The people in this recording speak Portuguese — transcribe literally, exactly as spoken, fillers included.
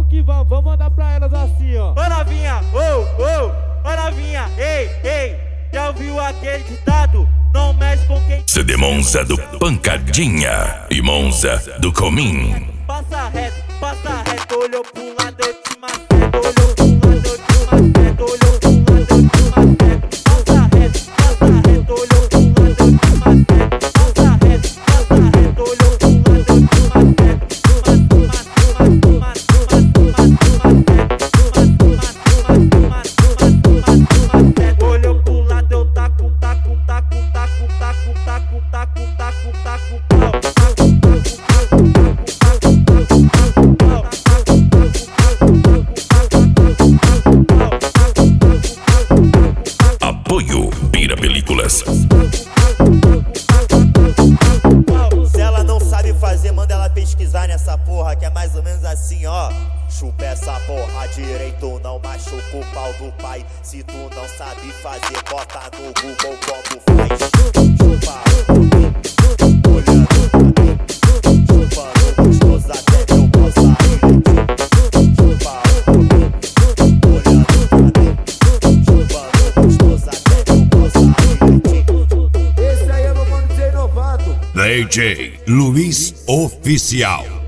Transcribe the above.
Vamos que vamos, vamos mandar pra elas assim, ó. Ô novinha, ô, ô, ô novinha, ei, ei, já ouviu aquele ditado? Não mexe com quem... C D Monza do Pancadinha e Monza do Comim. Passa reto, passa reto, olhou pro lado, eu te maceto. Olhou pro lado, eu te maceto. Olhou pro lado, eu te maceto. Passa reto, passa reto, olhou pro lado, eu te maceto. Passa reto, passa reto, olhou pro lado, eu te maceto. Olhou pro lado, eu taco, taco, taco, taco, taco, taco, taco, taco, taco, pau. Apoio Pira Películas. Se ela não sabe fazer, manda ela pesquisar nessa porra, que é mais ou menos assim, ó. Chupa essa porra direito, não machuca o pau do pai. Se tu não sabe fazer, bota no Google como faz. Chupa o mim, olhando pra mim. Chupando gostoso até que eu possa ir. Chupa o mim, olhando pra mim. Chupando gostoso até que eu possa ir. Esse aí é meu mano D J Novato. D J Luiz Oficial.